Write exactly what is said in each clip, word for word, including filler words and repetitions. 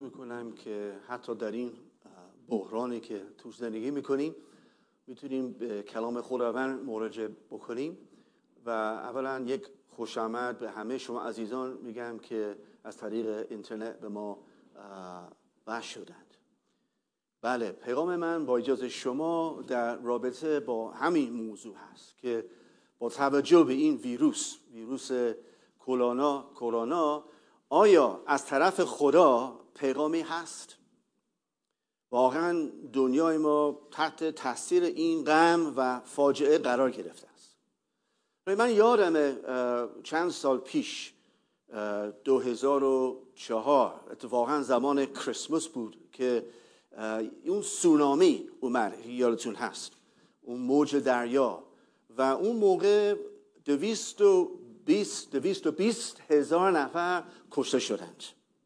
میکنم که حتی در این بحرانی که توش زندگی میکنیم میتونیم به کلام خداوند مراجعه بکنیم. و اولا یک خوش آمد به همه شما عزیزان میگم که از طریق اینترنت به ما وصل شدند. بله، پیغام من با اجازه شما در رابطه با همین موضوع هست که با توجه به این ویروس ویروس کرونا کرونا آیا از طرف خدا پیغامی هست؟ واقعا دنیای ما تحت تاثیر این غم و فاجعه قرار گرفته است. من یادم چند سال پیش دو هزار و چهار اتفاقا زمان کریسمس بود که اون سونامی اومد، یادتون هست، اون موج دریا، و اون موقع دویست و بیست دویست و بیست هزار نفر کشته شدند،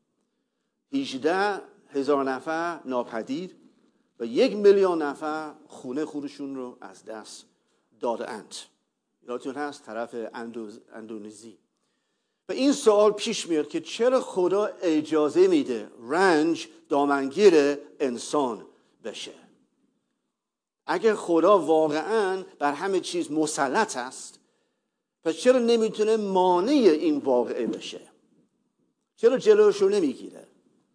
هجده هزار نفر ناپدید و یک میلیون نفر خونه خودشون رو از دست دادند. یادتون هست طرف اندونزی. و این سوال پیش میاد که چرا خدا اجازه میده رنج دامنگیر انسان بشه؟ اگر خدا واقعا بر همه چیز مسلط است، پس چرا نمیتونه مانع این واقعه بشه؟ چرا جلوش رو نمیگیره؟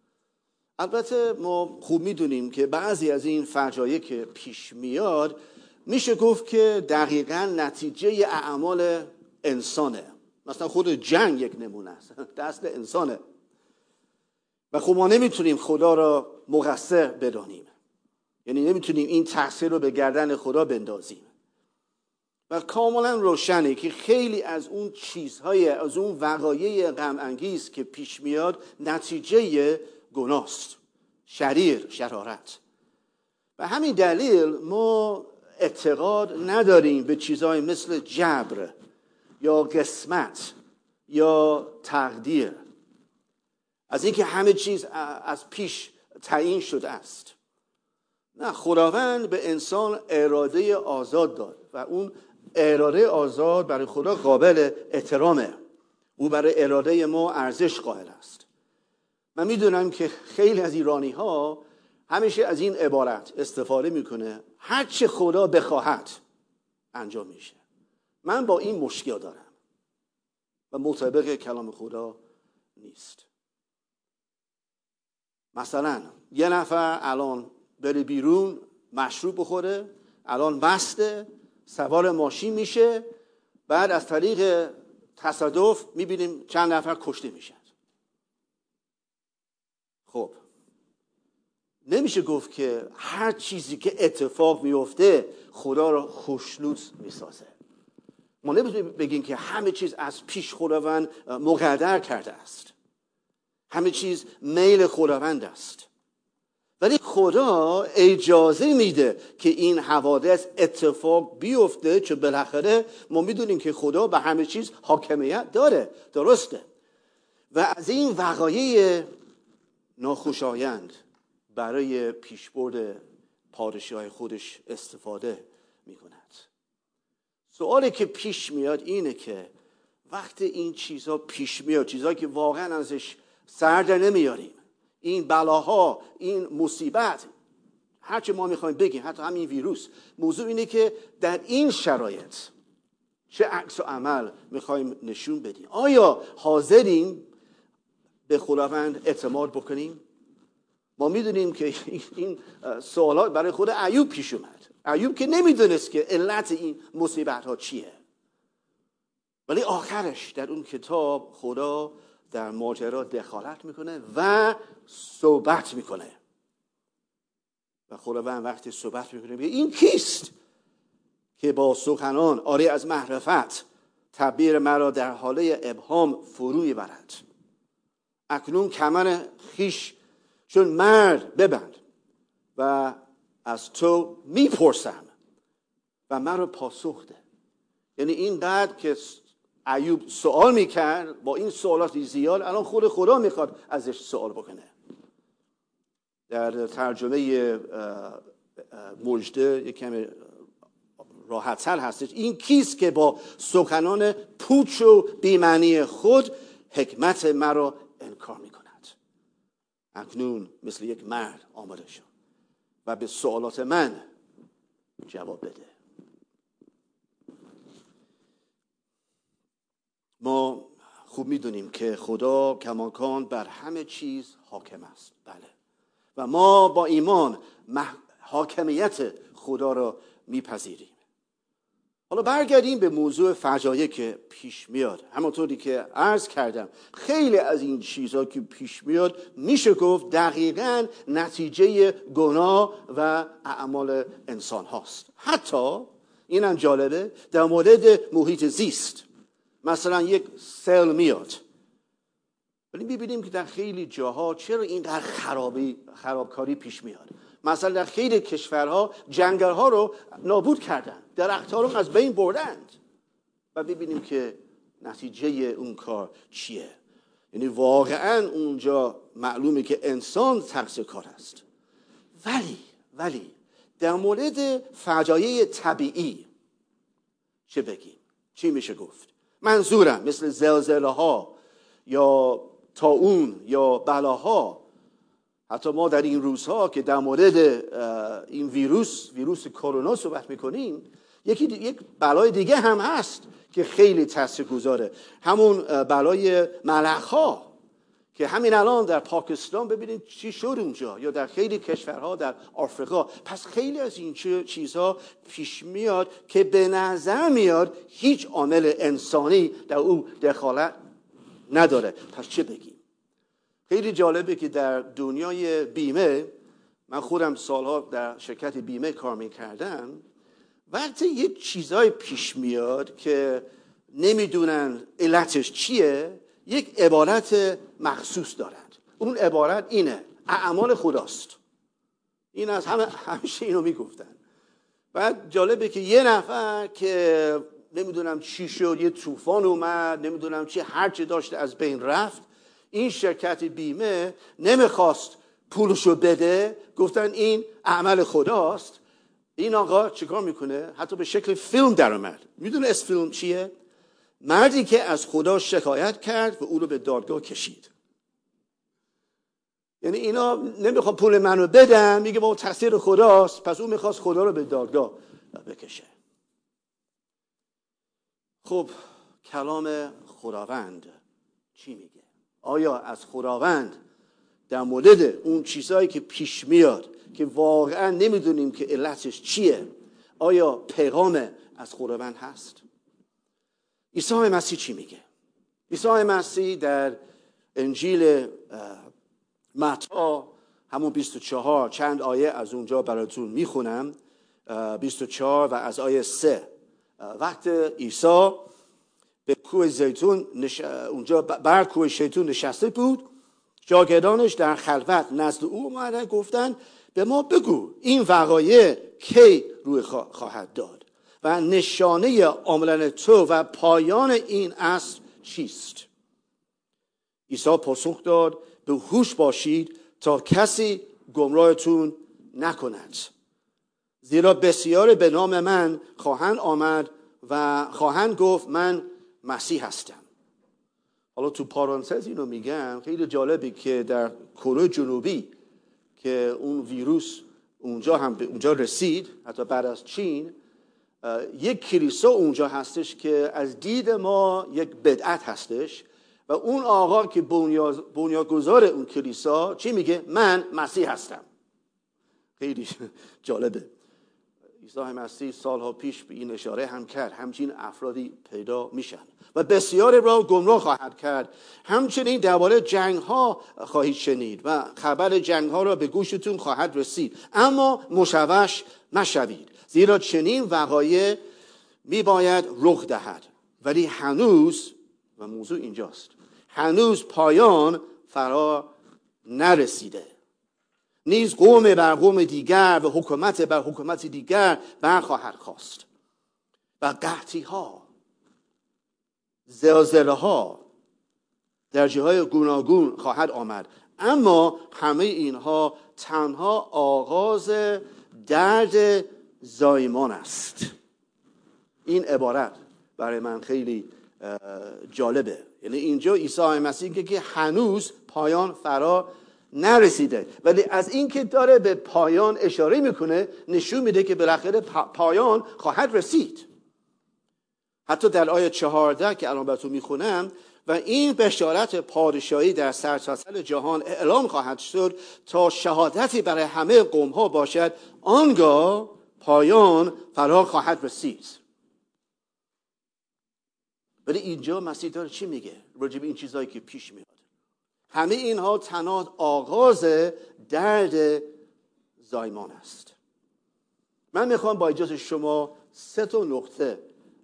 البته ما خوب میدونیم که بعضی از این فجایع که پیش میاد میشه گفت که دقیقاً نتیجه اعمال انسانه. مثلا خود جنگ یک نمونه است، دست انسانه. و خب ما نمیتونیم خدا را مقصر بدانیم، یعنی نمیتونیم این تقصیر رو به گردن خدا بندازیم. و کاملا روشنه که خیلی از اون چیزهای، از اون وقایع غم انگیز که پیش میاد نتیجه گناهست، شریر، شرارت. و همین دلیل ما اعتقاد نداریم به چیزهای مثل جبر یا قسمت یا تقدیر، از اینکه همه چیز از پیش تعیین شده است. نه، خداوند به انسان اراده آزاد داد و اون اراده آزاد برای خدا قابل احترامه. او برای اراده ما ارزش قائل است. من میدونم که خیلی از ایرانی ها همیشه از این عبارت استفاده میکنه: هر چه خدا بخواهد انجام میشه. من با این مشکل دارم و مطابق کلام خدا نیست. مثلا یه نفر الان بره بیرون مشروب بخوره، الان مسته، سوار ماشین میشه، بعد از طریق تصادف میبینیم چند نفر کشته میشن. خب نمیشه گفت که هر چیزی که اتفاق میفته خدا را خوشنود میسازه. ما نمیتونیم بگیم که همه چیز از پیش خداوند مقدر کرده است، همه چیز میل خداوند است. ولی خدا اجازه میده که این حوادث اتفاق بیفته، چون بالاخره ما میدونیم که خدا به همه چیز حاکمیت داره، درسته؟ و از این وقایع ناخوشایند برای پیشبرد پادشاهی خودش استفاده میکند. سوالی که پیش میاد اینه که وقتی این چیزها پیش میاد، چیزهایی که واقعا ازش سر در نمیاریم، این بلاها، این مصیبت، هرچه ما میخوایم بگیم، حتی همین ویروس، موضوع اینه که در این شرایط چه عکس و عمل میخوایم نشون بدیم. آیا حاضریم به خداوند اعتماد بکنیم؟ ما میدونیم که این سوالات برای خود ایوب پیش اومد. ایوب که نمیدونست که علت این مصیبت ها چیه، ولی آخرش در اون کتاب خدا در ماجرا دخالت میکنه و صحبت میکنه. و خداوند وقتی صحبت میکنه میگه این کیست که با سخنان عاری از معرفت تعبیر مرا در حاله ابهام فروی برد. اکنون کمر خیش چون مرد ببند و از تو میپرسم و مرا پاسخ ده. یعنی اینقدر که ایوب سوال میکرد، با این سوالات زیاد الان خود خدا میخواد ازش سوال بکنه. در ترجمه مجده یک کمی راحت‌تر هستش: این کیست که با سخنان پوچ و بی‌معنی خود حکمت مرا انکار میکند. اکنون مثل یک مرد آماده شو و به سوالات من جواب بده. ما خوب میدونیم که خدا کماکان بر همه چیز حاکم است. بله. و ما با ایمان حاکمیت خدا را میپذیریم. حالا برگردیم به موضوع فجایع که پیش میاد. همونطوری که عرض کردم خیلی از این چیزها که پیش میاد میشه گفت دقیقاً نتیجه گناه و اعمال انسان هاست. حتی اینم جالبه در مورد محیط زیست. مثلا یک سیل میاد، ولی میبینیم که در خیلی جاها چرا اینقدر خرابی خرابکاری پیش میاد. مثلا در خیلی کشورها جنگل‌ها رو نابود کردن، درخت‌ها رو از بین بردند و ببینیم که نتیجه اون کار چیه. یعنی واقعا اونجا معلومه که انسان تقصیر کار است. ولی ولی در مورد فجایع طبیعی چه بگیم؟ چی میشه گفت؟ منظورم مثل زلزله ها یا طاعون یا بلاها. حتی ما در این روزها که در مورد این ویروس ویروس کرونا صحبت میکنیم، یکی یک بلای دیگه هم هست که خیلی تاثیرگذاره، همون بلای ملخ‌ها که همین الان در پاکستان ببینید چی شد اونجا، یا در خیلی کشورها در آفریقا. پس خیلی از این چیزها پیش میاد که به نظر میاد هیچ عامل انسانی در او دخالت نداره. پس چه بگیم؟ خیلی جالبه که در دنیای بیمه، من خودم سالها در شرکت بیمه کار میکردم، وقتی یک چیزای پیش میاد که نمیدونن علتش چیه، یک عبارت مخصوص دارند. اون عبارت اینه: اعمال خداست. این از همه همیشه اینو میگفتن. بعد جالبه که یه نفر که نمیدونم چی شد، یه طوفان اومد، نمیدونم چی، هرچی داشته از بین رفت، این شرکت بیمه نمیخواست پولشو بده، گفتن این عمل خداست. این آقا چیکار میکنه؟ حتی به شکل فیلم در اومد. میدونه اس فیلم چیه؟ مردی که از خدا شکایت کرد و او رو به دادگاه کشید. یعنی اینا نمیخواد پول منو بدن، میگه با تقصیر خداست، پس او میخواست خدا رو به دادگاه بکشه. خب کلام خداوند چی میگه؟ آیا از خداوند در مورد اون چیزهایی که پیش میاد که واقعا نمیدونیم که علتش چیه، آیا پیغام از خداوند هست؟ عیسی مسیح چی میگه؟ عیسی مسیح در انجیل متی همون بیست و چهار، چند آیه از اونجا براتون میخونم، بیست و چهار و از آیه سه. وقت عیسی به کوه زیتون نش... اونجا بر کوه زیتون نشسته بود، شاگردانش در خلوت نزد او اومدن، گفتن به ما بگو این وقایع کی روی خواهد داد و نشانه آمدن تو و پایان این عصر چیست؟ عیسی پاسخ داد به هوش باشید تا کسی گمراهتون نکند، زیرا بسیار به نام من خواهند آمد و خواهند گفت من مسیح هستم. حالا تو پارانتز اینو میگم، خیلی جالبه که در کره جنوبی که اون ویروس اونجا هم به اونجا رسید، حتی بعد از چین، یک کلیسا اونجا هستش که از دید ما یک بدعت هستش و اون آقا که بنیانگذار اون کلیسا چی میگه؟ من مسیح هستم. خیلی جالبه. عیسی مسیح سالها پیش به این اشاره هم کرد، همچین افرادی پیدا میشن و بسیاری را گمراه خواهد کرد. همچنین درباره جنگ ها خواهید شنید و خبر جنگ ها را به گوشتون خواهد رسید، اما مشوش مشوید، زیرا چنین وقایع میباید رخ دهد، ولی هنوز، و موضوع اینجاست، هنوز پایان فرا نرسیده. نیز قوم بر قوم دیگر و حکومت بر حکومت دیگر برخواهد خاست و قحطی ها، زلزله ها در جاهای گوناگون خواهد آمد، اما همه اینها تنها آغاز درد زایمان است. این عبارت برای من خیلی جالبه. یعنی اینجا عیسی مسیح که هنوز پایان فرا نرسیده، ولی از این که داره به پایان اشاره میکنه نشون میده که بالاخره پایان خواهد رسید. حتی در آیه چهارده که الان براتون میخونم، و این بشارت پادشاهی در سرتاسر جهان اعلام خواهد شد تا شهادتی برای همه قوم ها باشد، آنگاه پایان فرا خواهد رسید. ولی اینجا مسیح داره چی میگه راجع به این چیزایی که پیش میاد؟ همه اینها تنها آغاز درد زایمان است. من میخوام با اجازه شما سه تا نقطه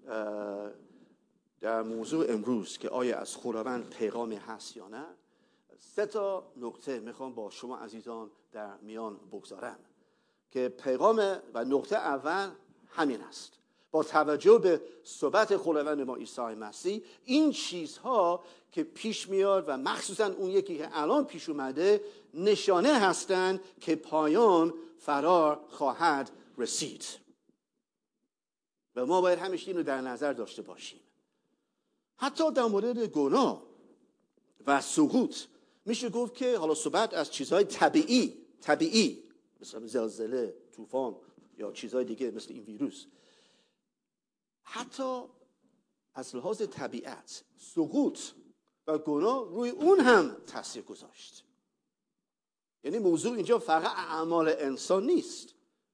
در موضوع امروز که آیا از خداوند پیغامی هست یا نه، سه تا نقطه میخوام با شما عزیزان در میان بگذارم که پیغام و نقطه اول همین است. با توجه به صحبت خداوند ما عیسی مسیح، این چیزها که پیش میاد و مخصوصا اون یکی که الان پیش اومده نشانه هستند که پایان فرا خواهد رسید و ما باید همیشه این رو در نظر داشته باشیم. حتی در مورد گناه و سقوط میشه گفت که حالا صحبت از چیزهای طبیعی طبیعی مثل زلزله، طوفان یا چیزهای دیگه مثل این ویروس، حتی از لحاظ طبیعت سقوط و گناه روی اون هم تاثیر گذاشت. یعنی موضوع اینجا فقط اعمال انسان نیست.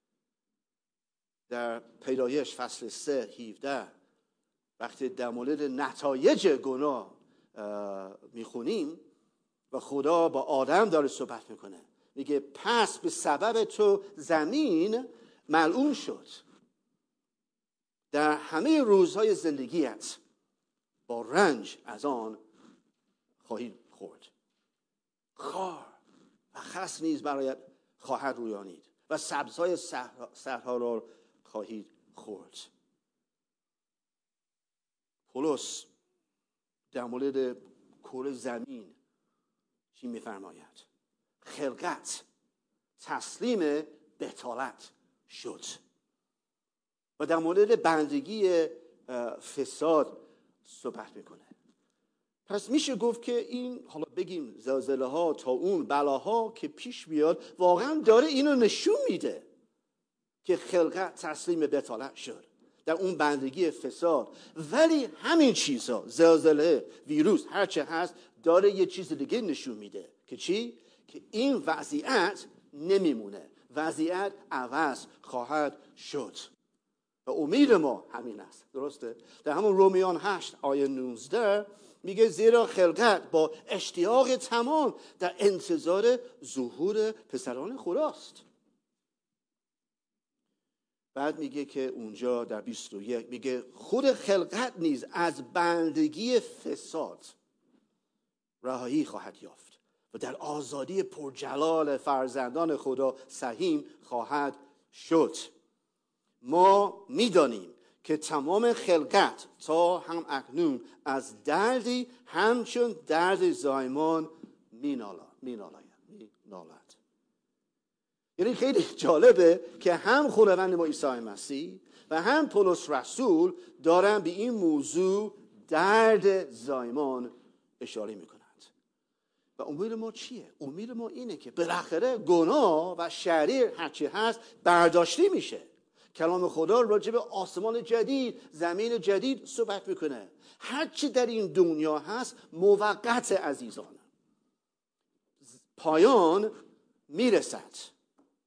در پیدایش فصل سه هفده وقتی در مورد نتایج گناه میخونیم و خدا با آدم داره صحبت میکنه، میگه پس به سبب تو زمین ملعون شد، در همه روزهای زندگیت با رنج از آن خواهی خورد، خار و خس نیز برایت خواهد رویانید و سبزهای صحرا را خواهید خورد. پولس در مورد کره زمین چی میفرماید؟ خلقت تسلیم بتالت شد و در مورد بندگی فساد صحبت میکنه. پس میشه گفت که این حالا بگیم زلزله ها تا اون بلاها که پیش بیاد واقعا داره اینو نشون میده که خلقت تسلیم بتالت شد در اون بندگی فساد. ولی همین چیزها، زلزله، ویروس، هر چه هست، داره یه چیز دیگه نشون میده که چی؟ که این وضعیت نمیمونه، وضعیت عوض خواهد شد و امید ما همین است. درسته؟ در همون رومیان هشت آیه نوزده میگه زیرا خلقت با اشتیاق تمام در انتظار ظهور پسران خداست. بعد میگه که اونجا در بیست و یک میگه خود خلقت نیز از بندگی فساد رهایی خواهد یافت و در آزادی پرجلال فرزندان خدا سهیم خواهد شد. ما میدانیم که تمام خلقت تا هم اکنون از دردی همچون درد زایمان مینالد. یعنی خیلی جالبه که هم خداوند ما عیسی مسیح و هم پولس رسول دارن به این موضوع درد زایمان اشاره میکنند. و امید ما چیه؟ امید ما اینه که بالاخره گناه و شریر هرچی هست برداشته میشه. کلام خدا راجع به آسمان جدید، زمین جدید صحبت میکنه. هرچی در این دنیا هست موقت عزیزان، پایان میرسد.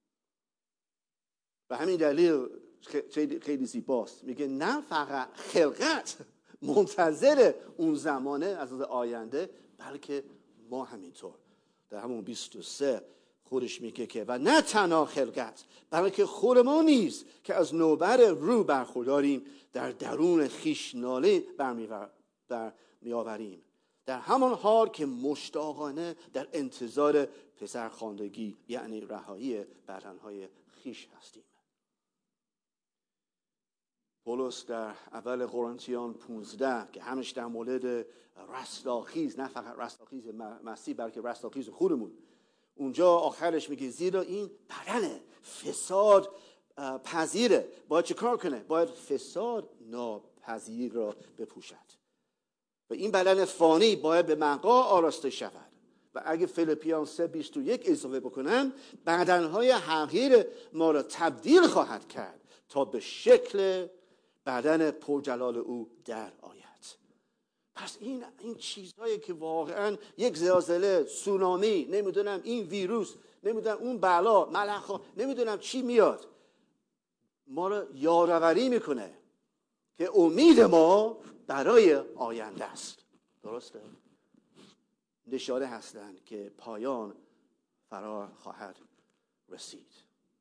و همین دلیل خیلی, خیلی زیباست، میگه نه فقط خلقت منتظر اون زمانه از آینده، بلکه ما همینطور. در همون بیست و سه خودش میگه که و نه تنها خلقت بلکه خود ما نیز که از نوبر رو برخورداریم در درون خویش ناله برمیآوریم، در همان حال که مشتاقانه در انتظار پسرخواندگی یعنی رهایی بدنهای خویش هستیم. پولس در اول قرنتیان پانزده که همش در مورد رستاخیز، نه فقط رستاخیز مسیح بلکه رستاخیز خودمون، اونجا آخرش میگه زیرا این بدن فساد پذیره، باید چه کار کنه؟ باید فساد ناپذیر را بپوشد و این بدن فانی باید به مقام آراسته شود و اگه فیلیپیان سه بیست و یک اضافه بکنم، بدنهای حقیر ما را تبدیل خواهد کرد تا به شکل بدن پرجلال او در آید. پس این این چیزهایی که واقعا یک زلزله، سونامی، نمیدونم این ویروس، نمیدونم اون بلا، ملخا، نمیدونم چی میاد، ما را یادآوری میکنه که امید ما برای آینده است. درسته؟ نشانه هستند که پایان فرا خواهد رسید.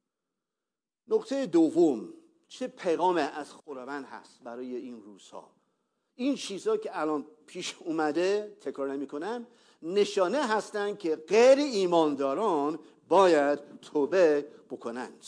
نکته دوم، چه پیغام از خداوند هست برای این روزها؟ این چیزها که الان پیش اومده، تکرار نمی کنم، نشانه هستند که غیر ایمانداران باید توبه بکنند.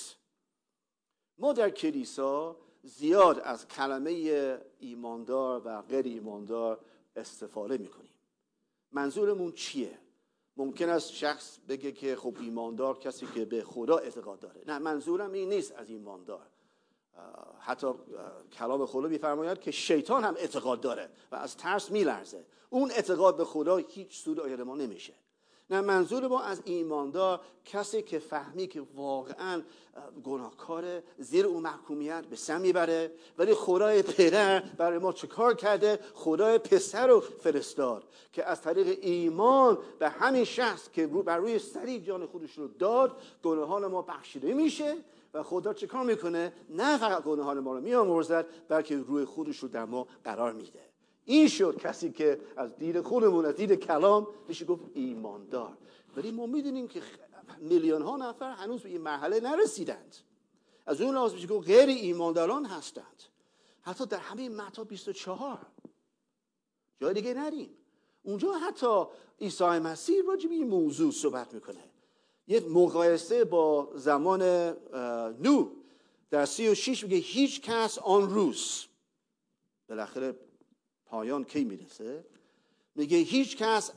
ما در کلیسا زیاد از کلمه ایماندار و غیر ایماندار استفاده میکنیم. منظورمون چیه؟ ممکن است شخص بگه که خب ایماندار کسی که به خدا اعتقاد داره. نه، منظورم این نیست از ایماندار. حتی کلام خدا می‌فرماید که شیطان هم اعتقاد داره و از ترس میلرزه. اون اعتقاد به خدا هیچ سود آید ما نمیشه. نه، منظور ما از ایماندار کسی که فهمی که واقعا گناهکاره، زیر اون محکومیت به سم میبره، ولی خدای پدر برای ما چه کار کرده؟ خدای پسر رو فرستاد که از طریق ایمان به همین شخص که بر روی صلیب جان خودش رو داد، گناهان ما بخشیده میشه و خدا چه کار میکنه؟ نه فقط گناهان ما رو میامرزد، بلکه روی خودش رو در ما قرار میده. این شد کسی که از دید خودمون، از دید کلام میشه گفت ایماندار. ولی ما میدونیم که میلیون ها نفر هنوز به این مرحله نرسیدند. از اون لحاظ میشه گفت غیر ایمانداران هستند. حتی در همین متی بیست و چهار، جای دیگه نریم، اونجا حتی عیسی مسیح راجع به این موضوع صحبت میکنه. یک مقایسه با زمان نوح در سی و شش میگه هیچ کس آن روز، بالاخره پایان کی میرسه، میگه هیچ کس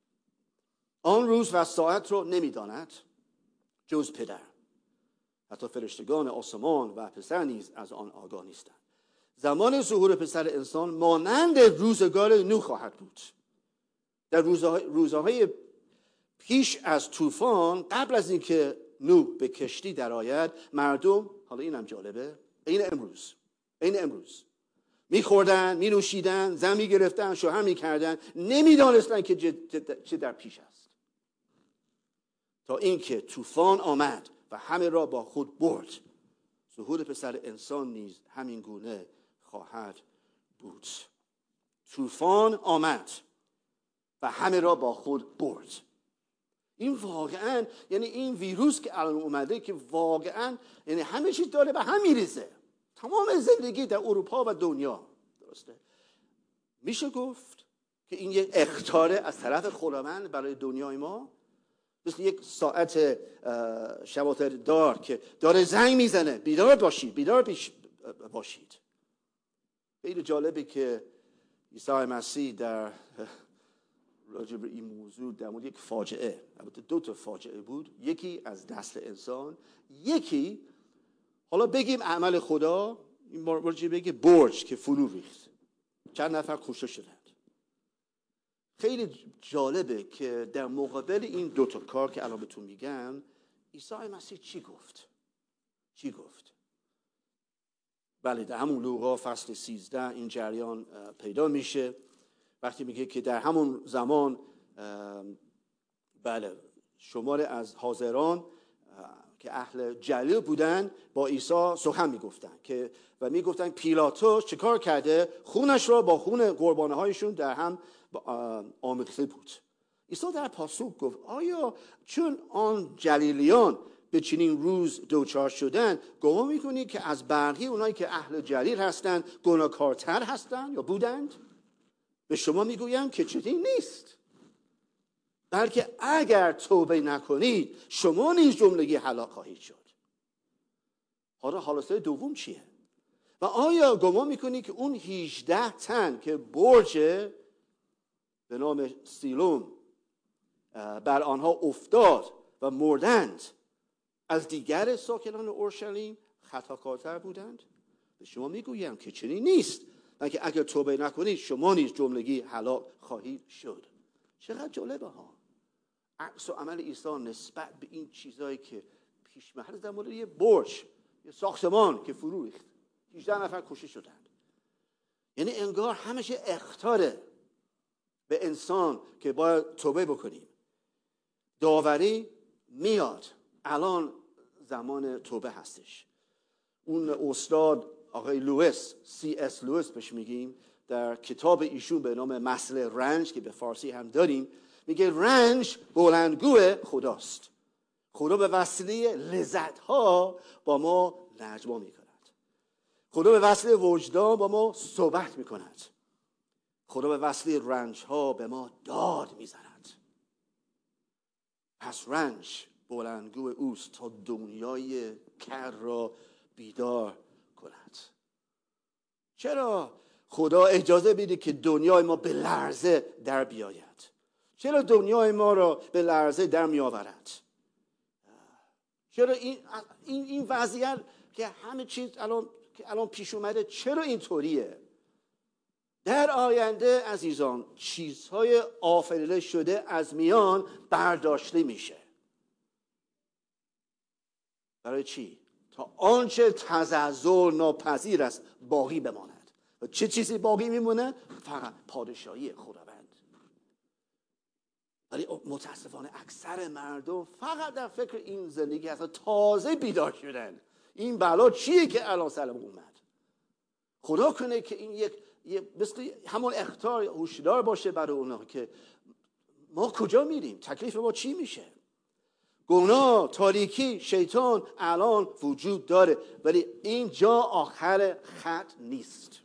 آن روز و ساعت رو نمیداند جز پدر. حتی فرشتگان آسمان و پسر نیز از آن آگاه نیستند. زمان ظهور پسر انسان مانند روزگار نوح خواهد بود. در روزهای, روزهای پیش از طوفان، قبل از اینکه نوح به کشتی درآید، مردم، حالا اینم جالبه، این امروز این امروز میخوردن، مینوشیدن، زن میگرفتن، شوهر میکردن، نمیدانستن که چه در پیش است، تا اینکه طوفان آمد و همه را با خود برد. ظهور پسر انسان نیز همین گونه خواهد بود. طوفان آمد و همه را با خود برد. این واقعا، یعنی این ویروس که الان اومده که واقعا یعنی همه چیز داره به هم میریزه. تمام زندگی در اروپا و دنیا، درسته؟ میشه گفت که این یک اخطاره از طرف خداوند برای دنیای ما، مثل یک ساعت شباتر دار که داره زنگ میزنه بیدار باشید، بیدار باشید. خیلی جالبه که عیسی مسیح در راجع به این موضوع در مورد یک فاجعه، البته دو تا فاجعه بود، یکی از دست انسان، یکی حالا بگیم عمل خدا، این راجع بگه برج که فرو ریخت، چند نفر کشته شدند. خیلی جالبه که در مقابل این دو تا کار که الان بهتون میگم، عیسی مسیح چی گفت؟ چی گفت؟ بله، در همون لوقا فصل سیزده این جریان پیدا میشه، وقتی میگه که در همون زمان بله شمار از حاضران که اهل جلیل بودن با عیسی سخن میگفتن که و میگفتن پیلاطوس چه کار کرده؟ خونش را با خون قربانه هایشون در هم آمیخته بود. عیسی در پاسخ گفت آیا چون آن جلیلیان به چنین روز دوچار شدن، گمان میکنید که از بقیه اونایی که اهل جلیل هستند گناهکارتر هستند یا بودند؟ به شما میگویم که چنین نیست، بلکه اگر توبه نکنید شما نیز جملگی هلاک خواهید شد. حالا حالت دوم چیه؟ و آیا گمان میکنید که اون هجده تن که برج به نام سیلون بر آنها افتاد و مردند از دیگر ساکنان اورشلیم خطاکارتر بودند؟ به شما میگویم که چنین نیست، بلکه اگر توبه نکنید شما نیز جملگی هلاک خواهید شد. چقدر جالبه ها. عکس و عمل عیسی نسبت به این چیزایی که پیش میاد. در مورد یه برج، یه ساختمان که فرو ریخت، هجده نفر کشته شدند. یعنی انگار همیشه اخطاره به انسان که باید توبه بکنیم. داوری میاد، الان زمان توبه هستش. اون استاد آقای لوئیس، سی اس لوئیس بهش میگیم، در کتاب ایشون به نام مسئله رنج که به فارسی هم داریم، میگه رنج بلندگو خداست. خدا به وسیله لذت ها با ما نجوا میکند. خدا به وسیله وجدان با ما صحبت میکند. خدا به وسیله رنج ها به ما داد میزند. پس رنج بلندگو اوست تا دنیای کر را بیدار کند. چرا خدا اجازه میده که دنیای ما به لرزه در بیاید؟ چرا دنیای ما را به لرزه در می آورد؟ چرا این این این وضعیت که همه چیز الان که الان پیش اومده چرا اینطوریه؟ در آینده عزیزان چیزهای آفریده شده از میان برداشته میشه. برای چی؟ تا آنچه تزلزل ناپذیر است باقی بماند. و چه چیزی باقی میمونه؟ فقط پادشاهی خداوند. ولی متاسفانه اکثر مردم فقط در فکر این زندگی هستن. تازه بیدار شدن. این بلا چیه که الان سرم اومد؟ خدا کنه که این یک مثل همون اخطار هوشیار باشه برای اونا که ما کجا میریم؟ تکلیف ما چی میشه؟ گناه، تاریکی، شیطان الان وجود داره، ولی اینجا آخر خط نیست.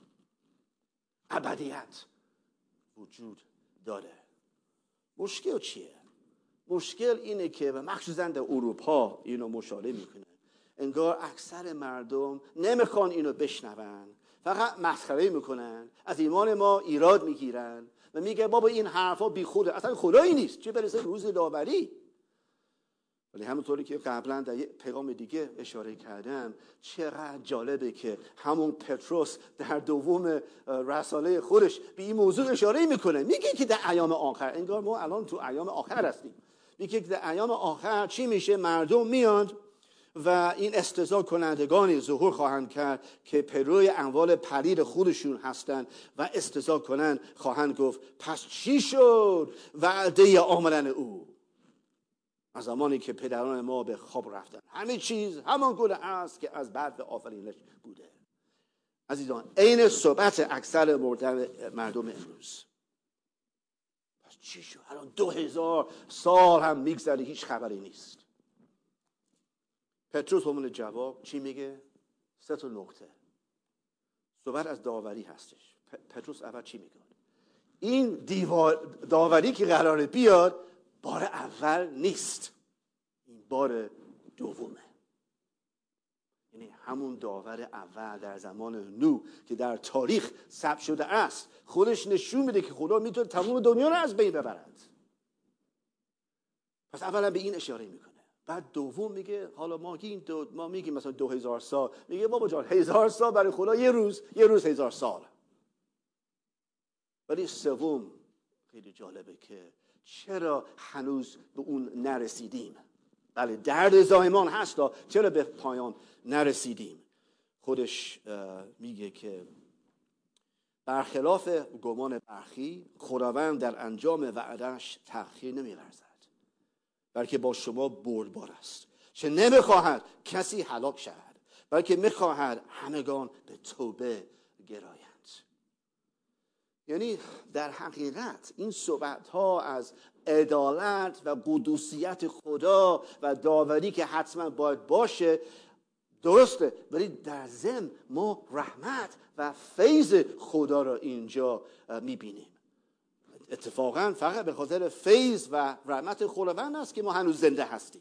ابدیت وجود داره. مشکل چیه؟ مشکل اینه که و مخصوصا در اروپا اینو مشاهده میکنه، انگار اکثر مردم نمیخوان اینو بشنون، فقط مسخره میکنن، از ایمان ما ایراد میگیرن و میگه بابا این حرفا بی خوده، اصلا خدایی نیست، چه برسه روز داوری. ولی همونطوری که قبلا در یک پیغام دیگه اشاره کردم، چقدر جالبه که همون پتروس در دوم رساله خودش به این موضوع اشاره میکنه. میگه که در ایام آخر، انگار ما الان تو ایام آخر هستیم، میگه که در ایام آخر چی میشه؟ مردم میاد و این استهزا کنندگانی ظهور خواهند کرد که پیروی اموال پلید خودشون هستند و استهزا کنند خواهند گفت پس چی شد وعده آمدن او؟ از زمانی که پدران ما به خواب رفتن همه چیز همان گونه است که از بعد آفرینش بوده. عزیزان عین صحبت اکثر مردم امروز. پس چی شد؟ الان دو هزار سال هم میگذره هیچ خبری نیست. پتروس همون جواب چی میگه؟ سه تا نکته. صحبت از داوری هستش. پتروس اول چی میگه؟ این دیوار داوری که قراره بیاد بار اول نیست، این بار دومه. یعنی همون داور اول در زمان نوح که در تاریخ ثبت شده است خودش نشون میده که خدا میتونه تمام دنیا رو از بین ببرد. پس اولا به این اشاره میکنه. بعد دوم میگه حالا ما میگیم دو ما میگیم مثلا دو هزار سال، میگه بابا جان هزار سال برای خدا یه روز، یه روز هزار سال. ولی سوم خیلی جالبه که چرا هنوز به اون نرسیدیم؟ بله درد زایمان هست، چرا به پایان نرسیدیم؟ خودش میگه که برخلاف گمان برخی خداوند در انجام وعده‌اش تأخیر نمی‌ورزد، بلکه با شما بردبار است، چه نمیخواهد کسی هلاک شود، بلکه میخواهد همگان به توبه گرایند. یعنی در حقیقت این صحبت ها از عدالت و قدوسیت خدا و داوری که حتما باید باشه درسته، ولی در ضمن ما رحمت و فیض خدا را اینجا میبینیم. اتفاقا فقط به خاطر فیض و رحمت خداوند است که ما هنوز زنده هستیم.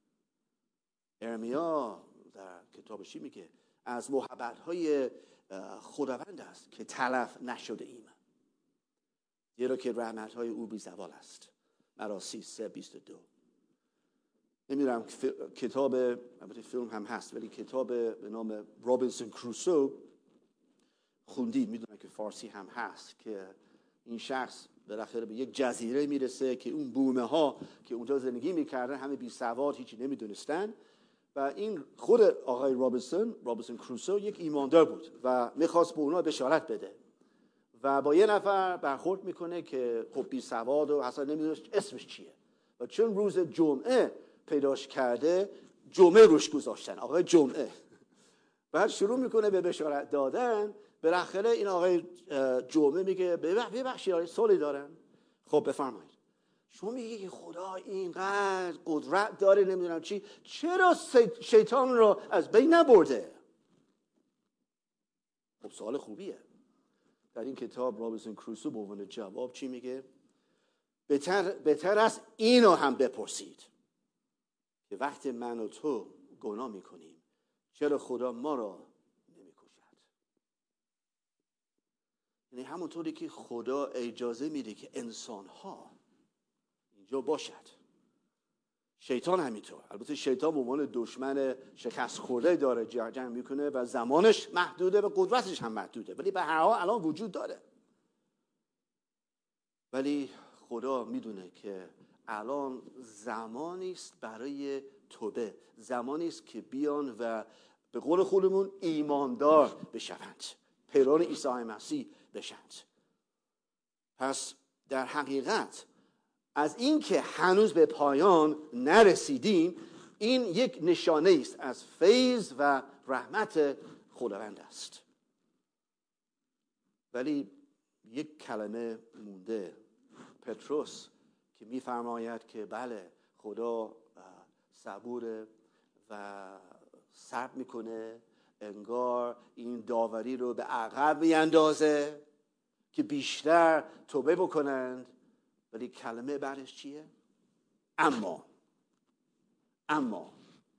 ارمیا در کتابش میگه از محبت های خداوند است که تلف نشده ایم، زیرا که رحمت های او بی زوال است. مراسی سه بیست و دو. نمیدونم کتاب، البته فیلم هم هست، ولی کتاب به نام رابینسون کروسو خوندید، میدونم که فارسی هم هست، که این شخص بالاخره به یک جزیره میرسه که اون بومه ها که اونجا زندگی میکردن همه بی سواد، هیچی نمیدونستن. و این خود آقای رابینسون رابینسون کروسو یک ایماندار بود و میخواست به اونا بشارت بده و با یه نفر برخورد میکنه که خب بی سواد و اصلا نمیدونه اسمش چیه و چون روز جمعه پیداش کرده جمعه روش گذاشتن، آقای جمعه. بعد شروع میکنه به بشارت دادن. بالاخره این آقای جمعه میگه ببخشید سوالی دارم. خب بفرمایید. شما میگه که خدا اینقدر قدرت داره نمیدونم چی، چرا شیطان رو از بین نبرده؟ خب سوال خوبیه. در این کتاب رابینسون کروسو به عنوان جواب چی میگه؟ بهتر بهتر است اینو هم بپرسید که وقتی من و تو گناه میکنیم چرا خدا ما را نمیکشد؟ یعنی همونطوری که خدا اجازه میده که انسان‌ها اینجا باشد، شیطان همینطور. البته شیطان به عنوان دشمن شکست خورده داره جنگ میکنه و زمانش محدوده و قدرتش هم محدوده، ولی به هر حال الان وجود داره. ولی خدا میدونه که الان زمانی است برای توبه، زمانی است که بیان و به قول خودمون ایماندار بشوند، پیران عیسی مسیح بشند. پس در حقیقت از این که هنوز به پایان نرسیدیم، این یک نشانه است از فیض و رحمت خداوند است. ولی یک کلمه مونده، پتروس که می‌فرماید که بله خدا صبوره و صبر میکنه، انگار این داوری رو به عقب میاندازه که بیشتر توبه بکنند. ولی کلمه بعدش چیه؟ اما اما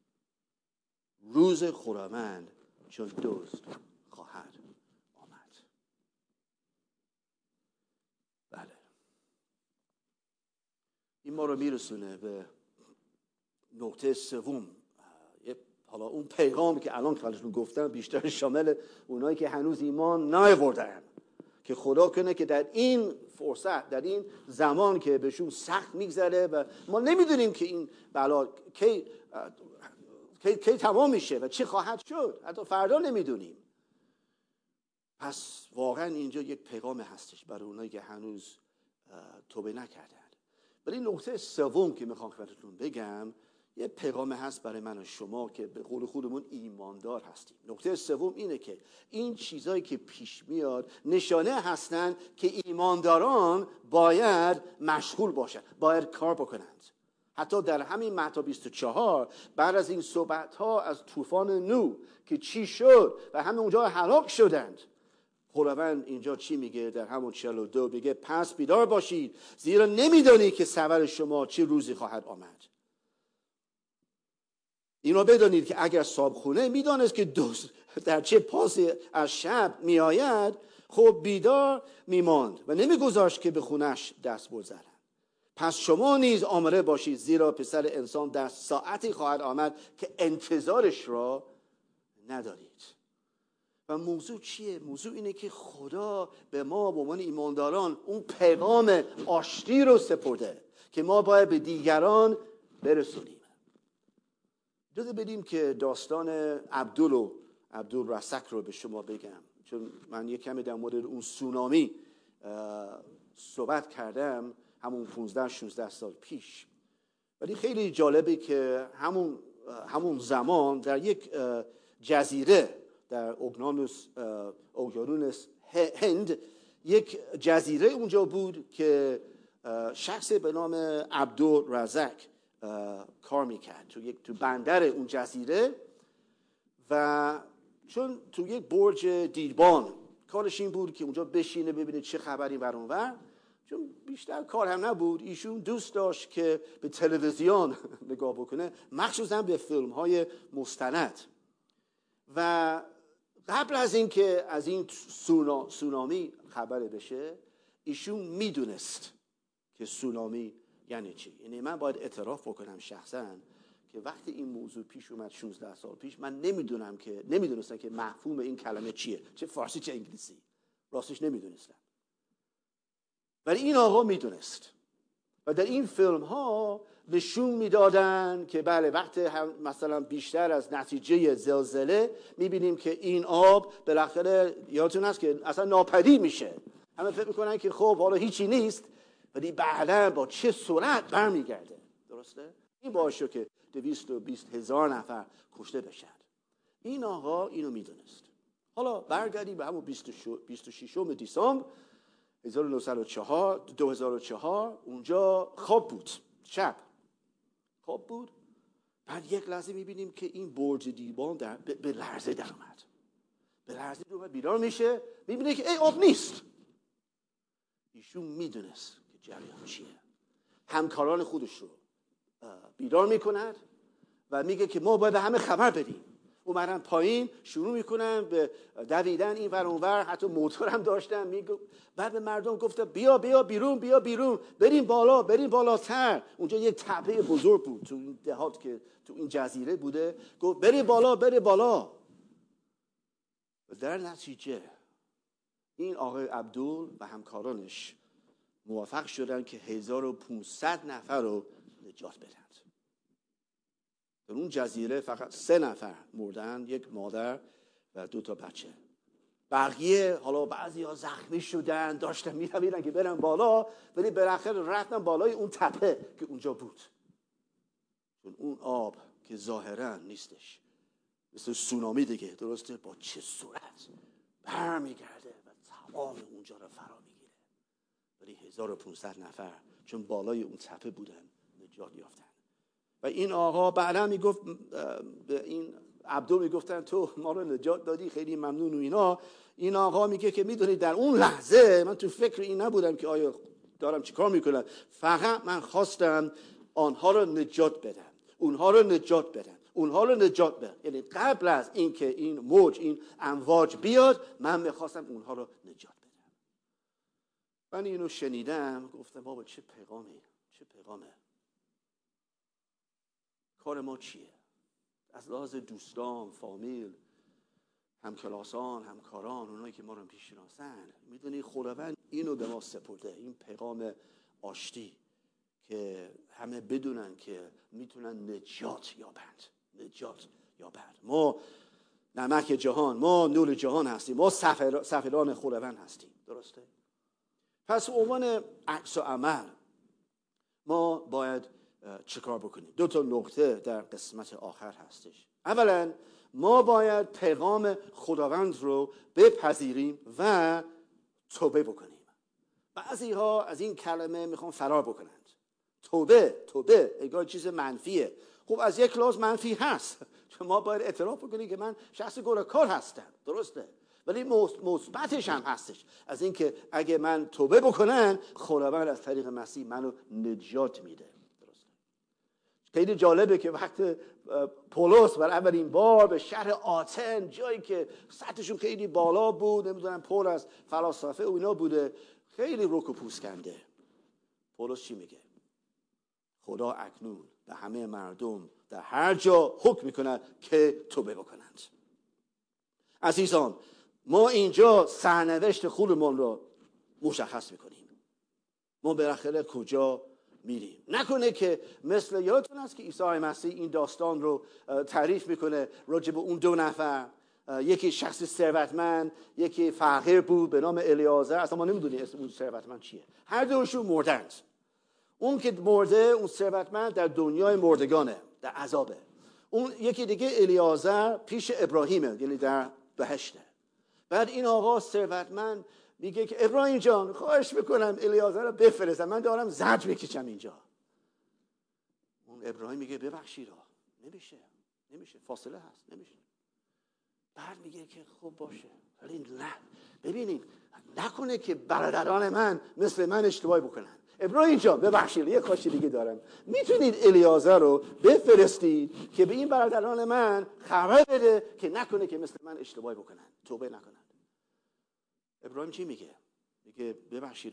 روز خداوند چون دزد خواهد آمد. بله، این ما رو میرسونه به نقطه سوم. حالا اون پیغامی که الان خالصون گفتم بیشتر شامل اونایی که هنوز ایمان نیاوردن، که خدا کنه که در این فرصت، در این زمان که بهشون سخت میگذره و ما نمیدونیم که این بلا کی کی, کی تمام میشه و چی خواهد شد، حتی فردا نمیدونیم. پس واقعا اینجا یک پیغام هستش برای اونایی که هنوز توبه نکردن. ولی نقطه سوم که میخوام خدمتتون بگم یه پیغام هست برای من و شما که به قول خودمون ایماندار هستیم. نکته سوم اینه که این چیزایی که پیش میاد نشانه هستن که ایمانداران باید مشغول باشند، باید کار بکنند. حتی در همین متی بیست و چهار بعد از این صحبت ها از طوفان نوح که چی شد و همه اونجا هلاک شدند، خداوند اینجا چی میگه؟ در همون چهل و دو میگه پس بیدار باشید زیرا نمیدانی که سرور شما چه روزی خواهد آمد. اینو بدانید که اگر صاحبخونه میدانست که دوست در چه پاسی از شب میآید، خب بیدار میماند و نمیگذاشت که به خونش دست بزنند. پس شما نیز آماده باشید زیرا پسر انسان در ساعتی خواهد آمد که انتظارش را ندارید. و موضوع چیه؟ موضوع اینه که خدا به ما به عنوان ایمانداران اون پیغام آشتی رو سپرده که ما باید به دیگران برسونیم. اجازه بدیم که داستان عبدول و عبدالرزاق رو به شما بگم، چون من یک کمی در مورد اون سونامی صحبت کردم همون پانزده شانزده سال پیش. ولی خیلی جالبه که همون همون زمان در یک جزیره در اقیانوس اقیانوس هند یک جزیره اونجا بود که شخص به نام عبدالرزاق کار میکرد تو یک تو بندر اون جزیره و چون تو یک برج دیدبان کارش این بود که اونجا بشینه ببینه چه خبری بر اونور، چون بیشتر کار هم نبود. ایشون دوست داشت که به تلویزیون نگاه بکنه، مخصوصا به فیلم های مستند. و قبل از این که از این سونا، سونامی خبر بشه، ایشون میدونست که سونامی یعنی چی. یعنی من باید اعتراف بکنم شخصا که وقتی این موضوع پیش اومد شانزده سال پیش، من نمیدونم که نمیدونستم که مفهوم این کلمه چیه، چه فارسی چه انگلیسی، راستش نمیدونستم. ولی این آقا میدونست و در این فیلم ها نشون میدادن که بله وقت مثلا بیشتر از نتیجه زلزله میبینیم که این آب بالاخره یادتون هست که اصلا ناپدید میشه. همه فکر میکنن که خب حالا هیچی نیست، ولی بعدا با چه سرعت برمیگرده. درسته؟ این باعث شد که دویست و بیست هزار نفر کشته بشن. این آقا اینو میدونست. حالا برگردیم به همون بیست و ششم دیسامبر هزار و نهصد و چهار دو هزار و چهار. اونجا خواب بود، شب خواب بود. بعد یک لحظه میبینیم که این برج دیوان در به لرزه در اومد. به لرزه در اومد، بیدار میشه، میبینه که ای آب نیست. ایشون میدونست که جریان چیه. همکاران خودش رو بیدار میکند و میگه که ما باید به همه خبر بدیم. اومدن پایین، شروع میکنن به دویدن این ور اون ور، حتی موتور هم داشتن. میگه بعد به مردم گفته بیا بیا بیرون، بیا بیرون، بریم بالا، بریم بالاتر. اونجا یک تپه بزرگ بود تو این دهات که تو این جزیره بوده. گفت بری بالا، بری بالا. و در نتیجه این آقای عبدول و همکارانش موفق شدن که هزار و پانصد نفر رو نجات بدن. در اون جزیره فقط سه نفر مردن، یک مادر و دو تا بچه. بقیه حالا بعضی ها زخمی شدن، داشتن می‌دویدن که برن بالا، ولی بالاخره رفتن بالای اون تپه که اونجا بود. چون اون آب که ظاهرا نیستش، مثل سونامی دیگه، درسته، با چه سرعت برمیگرده و تمام اونجا رو فرا میگیره. ولی هزار و پانصد نفر چون بالای اون تپه بودن نجات یافتن. و این آقا بعدا میگفت به این عبدو میگفتن تو ما رو نجات دادی، خیلی ممنون و اینا. این آقا میگه که میدونید در اون لحظه من تو فکر این نبودم که آیا دارم چی کار میکنم، فقط من خواستم آنها رو نجات بدم، اونها رو نجات بدم، اونها رو نجات بدم. یعنی قبل از این که این موج، این امواج بیاد، من میخواستم اونها رو نجات بدم. من اینو شنیدم، گفتم بابا چه پیغامی، چه پیغامه. کار ما چیه؟ از لحاظ دوستان، فامیل، همکلاسان، همکاران، اونایی که ما رو میشناسن، میدونی خداوند اینو به ما سپرده، این پیغام آشتی که همه بدونن که میتونن نجات یابند، نجات یابند. ما نمک جهان، ما نور جهان هستیم، ما سفر، سفران خداوند هستیم. درسته؟ پس عنوان عکس و عمل ما باید چه کار بکنیم؟ دو تا نکته در قسمت آخر هستش. اولا ما باید پیغام خداوند رو بپذیریم و توبه بکنیم. بعضی ها از این کلمه میخوان فرار بکنند. توبه، توبه انگار چیز منفیه. خب از یک لحاظ منفی هست، چون ما باید اعتراف بکنیم که من شخص گناهکار هستم، درسته؟ ولی مثبتش هم هستش، از اینکه اگه من توبه بکنم خداوند از طریق مسیح منو نجات میده. خیلی جالبه که وقت پولس بر اولین بار به شهر آتن، جایی که سطحشون خیلی بالا بود، نمیدونم پر از فلاسفه و اینا بوده، خیلی رک و پوست کنده. پولس چی میگه؟ خدا اکنون به همه مردم در هر جا حکم میکنه که توبه بکنند. عزیزان، ما اینجا سرنوشت خودمون رو مشخص میکنیم. ما بالاخره کجا میریم؟ نکنه که مثل یادتون هست که عیسی مسیح این داستان رو تعریف میکنه راجع به اون دو نفر، یکی شخص ثروتمند، یکی فقیر بود به نام الیازر. اصلا ما نمیدونیم اسم اون ثروتمند چیه. هر دوشون مردند. اون که مرده، اون ثروتمند در دنیای مردگانه، در عذابه. اون یکی دیگه الیازر پیش ابراهیمه، یعنی در بهشته. بعد این آقا ثروتمند میگه که ابراهیم جان خواهش میکنم الیازر رو بفرستم، من دارم زجر میکشم اینجا. اون ابراهیم میگه ببخشید، نمیشه، نمیشه، فاصله هست، نمیشه. بعد میگه که خب باشه، ولی نه، ببینید نکنه که برادران من مثل من اشتباه بکنن. ابراهیم جان ببخشید، یه کاری دیگه دارم، میتونید الیازر رو بفرستید که به این برادران من خبر بده که نکنه که مثل من اشتباه بکنن، توبه نکنن. ابراهیم چی میگه؟ میگه ببخشید،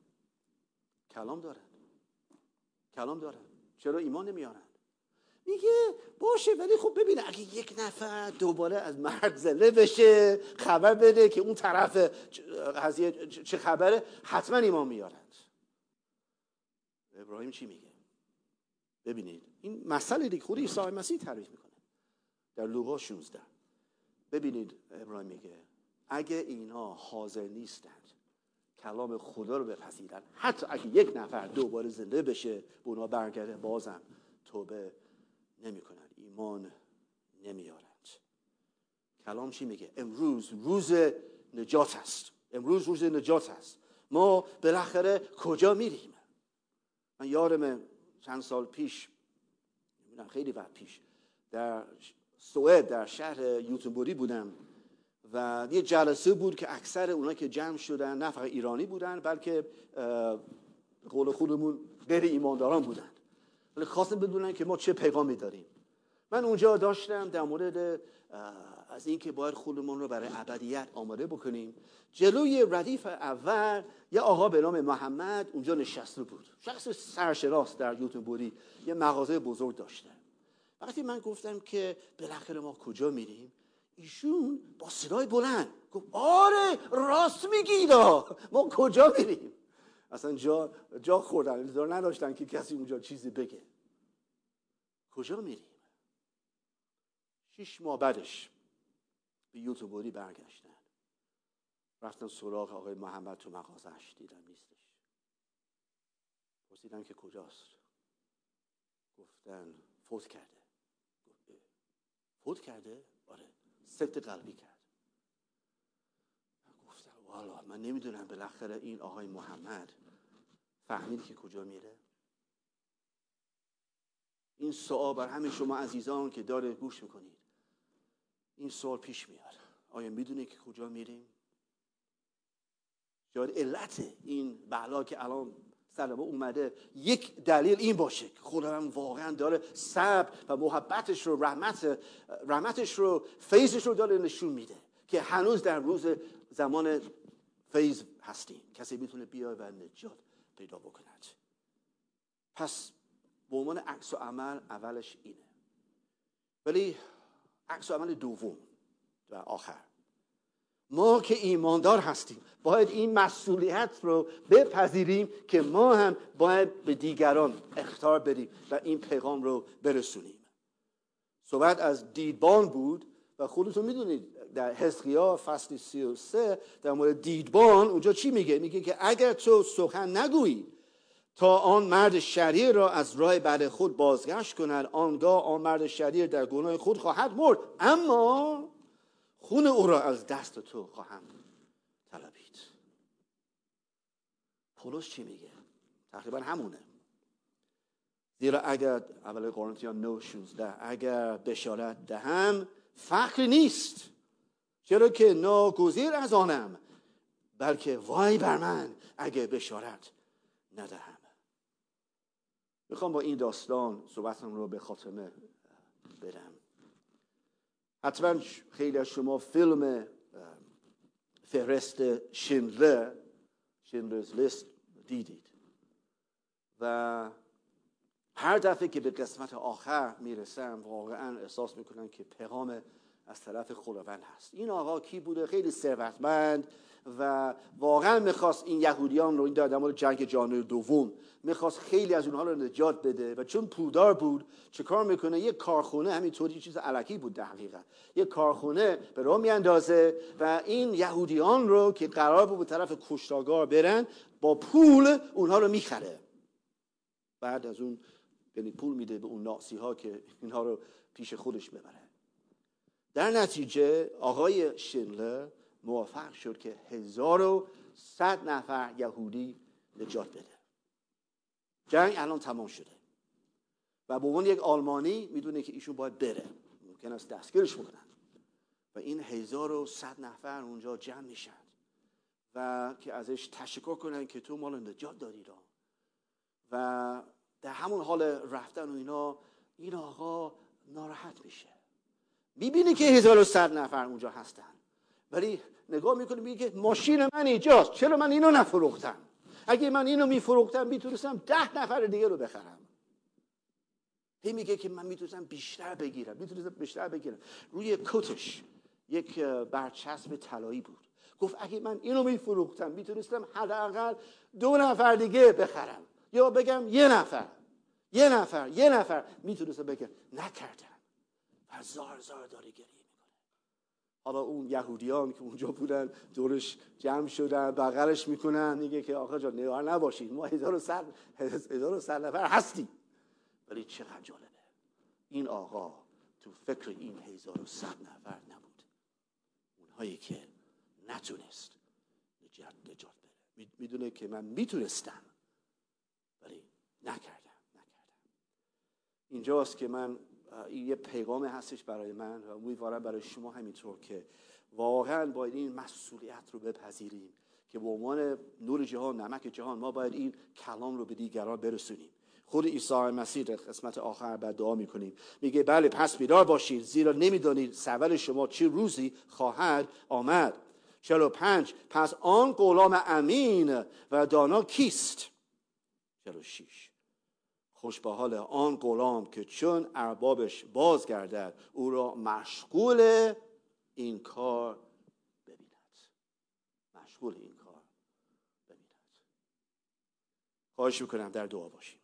کلام دارن، کلام دارن، چرا ایمان نمیارن؟ میگه باشه، ولی خب ببینه اگه یک نفر دوباره از مرد زنده بشه، خبر بده که اون طرف قضیه چه خبره، حتما ایمان میارند. ابراهیم چی میگه؟ ببینید این مسئله دیگه خود عیسی مسیح تعریف میکنه در لوقا شانزده. ببینید ابراهیم میگه اگه اینا حاضر نیستند کلام خدا رو بپذیرن، حتی اگه یک نفر دوباره زنده بشه به اونا برگرده، بازم توبه نمیکنن، ایمان نمیارند. کلام چی میگه؟ امروز روز نجات است. امروز روز نجات است. ما بالاخره کجا میریم؟ من یادم چند سال پیش، خیلی وقت پیش، در سوئد در شهر یوتنبوری بودم و یه جلسه بود که اکثر اونا که جمع شدن نه فقط ایرانی بودن بلکه قول خودمون غیر ایمانداران بودن، ولی خواستم بدونن که ما چه پیغامی داریم. من اونجا داشتم در مورد از این که باید خودمون رو برای ابدیت آماده بکنیم. جلوی ردیف اول یه آقا به نام محمد اونجا نشسته بود، شخص سرشناس در یوتنبوری، یه مغازه بزرگ داشته. وقتی من گفتم که بالاخره ما کجا میریم، ایشون با صدای بلند گفت آره راست میگیدا، ما کجا میریم؟ اصلا جا جا خوردن، انتظار نداشتن که کسی اونجا چیزی بگه. کجا میریم؟ شش ماه بعدش به یوتنبوری برگشتن، رفتن سراغ آقای محمد تو مغازه‌اش، دیدن نیستش. پرسیدن که کجاست؟ گفتن فوت کرده. فوت کرده؟ آره، سکته قلبی کرد. گفتم والا من نمیدونم بالاخره این آقای محمد فهمید که کجا میره؟ این سوال بر همه شما عزیزان که داره گوش میکنید، این سوال پیش میاد، آیا میدونید که کجا میریم؟ شاید علت این بلا که الان سر ما اومده یک دلیل این باشه که خداوند واقعا داره صبر و محبتش رو، رحمت رحمتش رو، فیضش رو داره نشون میده که هنوز در روز زمان فیض هستیم، کسی میتونه بیاد و نجات پیدا بکند. پس به عنوان عکس و عمل اولش اینه، ولی عکس و عمل دوم و آخر، ما که ایماندار هستیم باید این مسئولیت رو بپذیریم که ما هم باید به دیگران اخطار بدیم و این پیغام رو برسونیم. صحبت از دیدبان بود و خودتون میدونید در حزقیال فصل سی و سه در مورد دیدبان اونجا چی میگه؟ میگه که اگر تو سخن نگویی تا آن مرد شریر را از راه بد خود بازگشت کند، آنگاه آن مرد شریر در گناه خود خواهد مرد، اما خون او را از دست تو خواهم طلبید. پولس چی میگه؟ تقریبا همونه. زیرا اگر اول قرنتیان نه شانزده اگر بشارت دهم فخر نیست، چرا که ناگزیر از آنم، بلکه وای بر من اگر بشارت ندهم. میخوام با این داستان صحبتم رو به خاتمه برم. حتما خیلی از شما فیلم فهرست شندلر، شندلرز لیست دیدید و هر دفعه که به قسمت آخر میرسم واقعا احساس میکنم که پیغام از طرف خداوند هست. این آقا کی بوده؟ خیلی ثروتمند و واقعا میخواست این یهودیان رو، این در مورد جنگ جهانی دوم، میخواست خیلی از اونها رو نجات بده و چون پولدار بود چه کار میکنه؟ یک کارخونه، همینطوری چیز الکی بود در حقیقت، یک کارخونه به راه میاندازه و این یهودیان رو که قرار بود به طرف کشتارگاه برن با پول اونها رو میخره. بعد از اون یعنی پول میده به اون نازی ها که اینها رو پیش خودش ببره. در نتیجه آقای شندلر موفق شد که هزار و صد نفر یهودی نجات بده. جنگ الان تمام شده و به عنوان یک آلمانی میدونه که ایشون باید بره، ممکن است دستگیرش بکنن و این هزار و صد نفر اونجا جمع میشن و که ازش تشکر کنن که تو مال نجات دادی را. و در همون حال رفتن و اینا این آقا ناراحت میشه، میبینی که هزار و صد نفر اونجا هستن ولی نگاه میکنه میگه که ماشین من اینجاست، چرا من اینو نفروختم؟ اگه من اینو میفروختم میتونستم ده نفر دیگه رو بخرم. هی میگه که من میتونستم بیشتر بگیرم، میتونستم بیشتر بگیرم. روی کتش یک برچسب طلایی بود. گفت اگه من اینو میفروختم میتونستم حداقل دو نفر دیگه بخرم یا بگم یه نفر یه نفر یه نفر میتونست بگم نکردم و زار زار داره گریه میکنه. حالا اون یهودیان که اونجا بودن دورش جمع شدن بغلش میکنن، میگه که آقا جان نگران نباشید ما هزار و صد نفر هستیم. ولی چقدر جالبه این آقا تو فکر این هزار و صد نفر نبود، اونهایی که نتونست نجات نجات بده. میدونه که من میتونستم ولی نکردم نکردم. اینجاست که من این یه پیغام هستش برای من و امیدوارم برای شما همینطور که واقعا باید این مسئولیت رو بپذیریم که به عنوان نور جهان، نمک جهان، ما باید این کلام رو به دیگران برسونیم. خود عیسی مسیح در قسمت آخر بعد دعا میکنیم، میگه بله پس بیدار باشید زیرا نمیدانید سرور شما چه روزی خواهد آمد. چهل و پنج پس آن غلام امین و دانا کیست؟ چهل و شش خوش به حال آن غلام که چون اربابش بازگردد او را مشغول این کار ببیند. مشغول این کار ببیند. خواهش میکنم در دعا باشیم.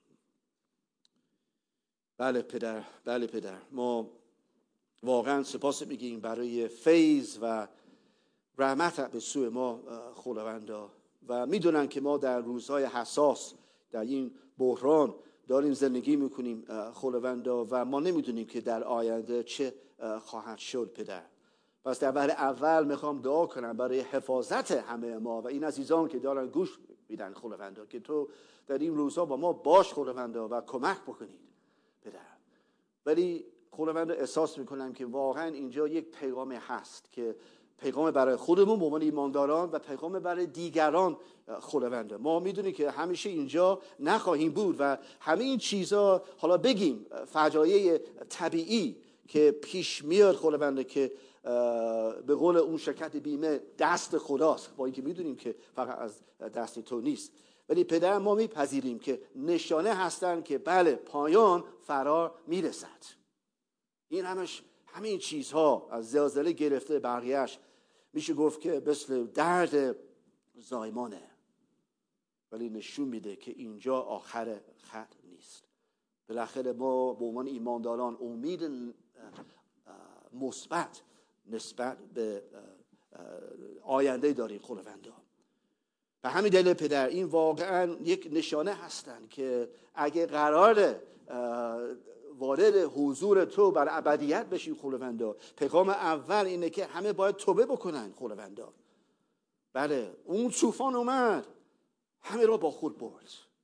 بله پدر، بله پدر، ما واقعا سپاس میگیم برای فیض و رحمت به سوی ما خداوندا و میدونن که ما در روزهای حساس در این بحران داریم زندگی میکنیم خداوندا و ما نمیدونیم که در آینده چه خواهد شد پدر. پس در وهله اول میخوام دعا کنم برای حفاظت همه ما و این عزیزان که دارن گوش میدن خداوندا که تو در این روزها با ما باش خداوندا و کمک بکنید پدر. ولی خداوندا احساس میکنم که واقعا اینجا یک پیغام هست که پیغام برای خودمون به عنوان ایمانداران و پیغام برای دیگران خداوندا. ما میدونیم که همیشه اینجا نخواهیم بود و همه این چیزا حالا بگیم فجایع طبیعی که پیش میاد خداوندا که به قول اون شرکت بیمه دست خداست، با اینکه میدونیم که فقط از دست تو نیست. ولی پدر ما میپذیریم که نشانه هستن که بله پایان فرار میرسد. این همش همین چیزها از زلزله گرفته بقیه‌اش میشه گفت که مثل درد زایمانه، ولی نشون میده که اینجا آخر خط نیست. بالاخره ما به عنوان ایمانداران امید مثبت نسبت به آینده داریم خداوندا. به همین دلیل پدر این واقعا یک نشانه هستن که اگه قراره وارد حضور تو بر ابدیت بشیم خداوندا، پیغام اول اینه که همه باید توبه بکنن خداوندا. بله اون طوفان اومد همه را با خود برد.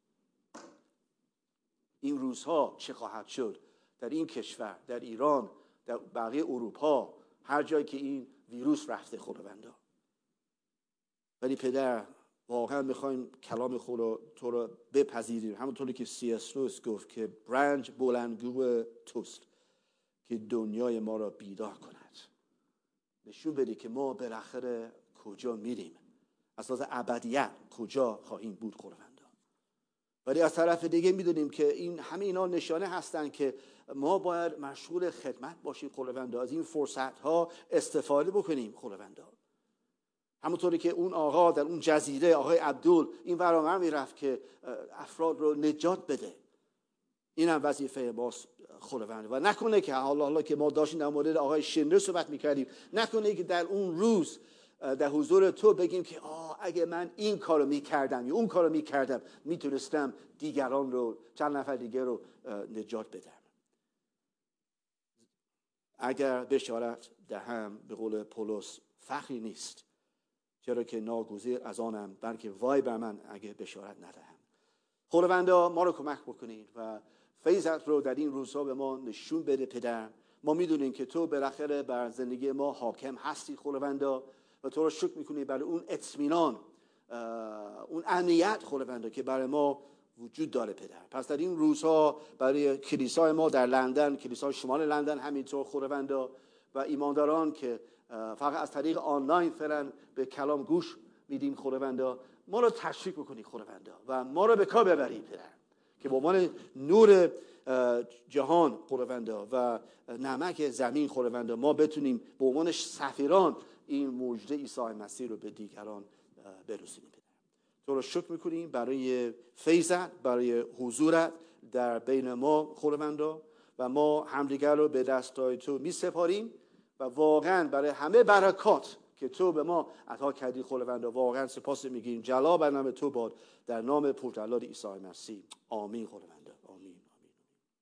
این روزها چه خواهد شد در این کشور، در ایران، در بقیه اروپا، هر جایی که این ویروس رفته خداوندا. ولی پدر واقعا میخوایم کلام خود رو تو رو بپذیریم، همونطوری که سی اس لوئیس گفت که برنج بلندگو توست که دنیای ما را بیدار کند. نشون بده که ما بالاخره کجا میریم، اساس ابدیت کجا خواهیم بود خداوندا. ولی از طرف دیگه میدونیم که این همه اینا نشانه هستن که ما باید مشغول خدمت باشیم خداوندا، از این فرصت ها استفاده بکنیم خداوندا. همونطوری که اون آقا در اون جزیره، آقای عبدول، این ورامر میرفت که افراد رو نجات بده. این هم وظیفه ماست خداوند. و نکنه که حالا حالا که ما داشتیم در مورد آقای شندر صحبت میکردیم، نکنه که در اون روز در حضور تو بگیم که آه اگه من این کارو میکردم یا اون کارو میکردم میتونستم دیگران رو، چند نفر دیگر رو نجات بدم. اگر بشارت دهم به قول پولس فخری نیست، چرا که ناگزیر از آنم، بلکه وای بر من اگه بشارت ندهم. خداوندا ما رو کمک بکنید و فیضت رو در این روزها به ما نشون بده پدر. ما میدونیم که تو بالاخره بر زندگی ما حاکم هستی خداوندا و تو رو شکر میکنیم برای اون اطمینان، اون امنیت خداوندا که برای ما وجود داره پدر. پس در این روزها برای کلیسای ما در لندن، کلیسای شمال لندن همینطور خداوندا و ایمانداران که فقط از طریق آنلاین فعلا به کلام گوش میدیم خداوندا، ما رو تشویق بکنی خداوندا و ما رو به کار ببری پدر که به عنوان نور جهان خداوندا و نمک زمین خداوندا ما بتونیم به عنوان سفیران این مژده عیسی مسیح رو به دیگران برسونیم پدر. تو رو شکر میکنیم برای فیضت، برای حضورت در بین ما خداوندا، و ما همدیگر رو به دستای تو میسپاریم و واقعا برای همه برکات که تو به ما عطا کردی خداوندا واقعا سپاس میگیم. جلال بر نام تو باد، در نام پرجلال عیسی مسیح، آمین خداوند.